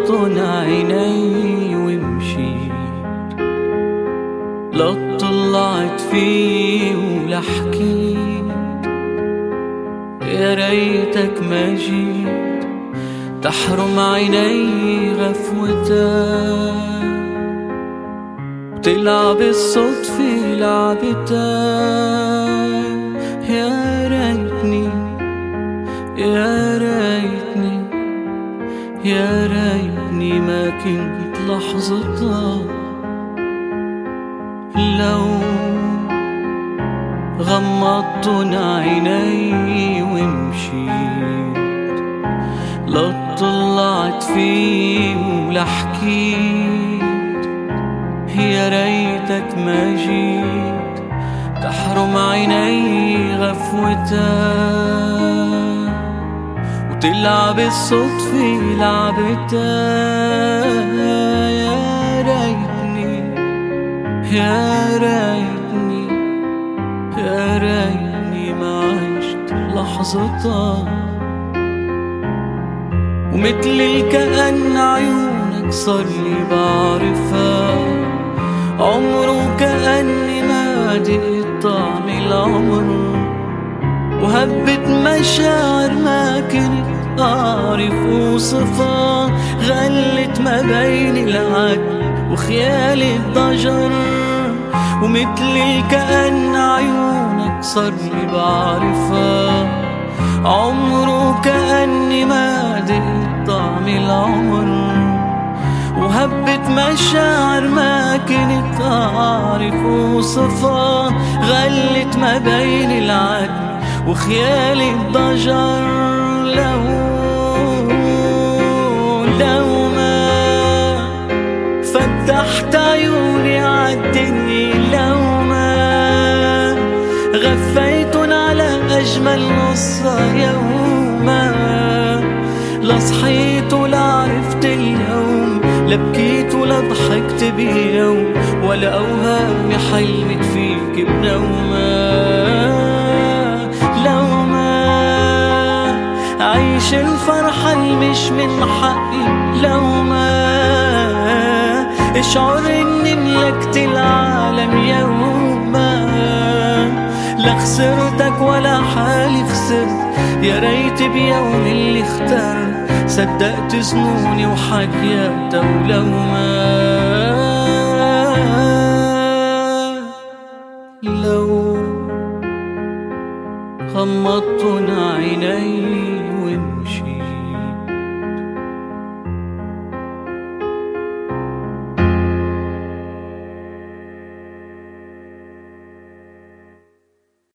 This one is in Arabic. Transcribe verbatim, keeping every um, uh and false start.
غمضت عيني ومشيت، لا طلعت فيه ولا حكيت، يا ريتك ما جيت تحرم عيني غفوتك، تلعب الصدفة لعبتك. يا ريتني يا ريتني يا ريتني ما كنت لحظتها، لو غمضت عيني ومشيت، لا طلعت فيه ولا حكيت، يا ريتك ما جيت تحرم عيني غفوتك، وتلعب الصدفة لعبتك. يا ريتني يا ريتني يا ريتني ما عشت لحظتها، ومثل الكأن عيونك صار لي بعرفها، عمره كأني ما دقت طعم العمر، وهبت مشاعر ما كنت أعرف أوصفها، غلت ما بين العدل وخيالي الضجر، ومثل الكأن عيونك صار لي بعرفها، عمره كأني ما دقت طعم العمر، وهبت مشاعر ما كنت أعرف أوصفها، غلت ما بين العدل وخيالي الضجر. لو لو ما فتحت عيوني عالدنيا، لو ما غفيتن على أجمل نصها يوما، لصحيت ولا عرفت اليوم، لا بكيت ولا ضحكت بيوم، ولا أوهامي حلمت فيك بنومة. لو ما عيش الفرحة المش من حقي، لو ما اشعر اني ملكت العالم يوما، لا خسرتك ولا حالي خسرت، يا ريت بيوم اللي اختار صدقت ظنوني وحكياتها. ولو ما لو غمضت عيني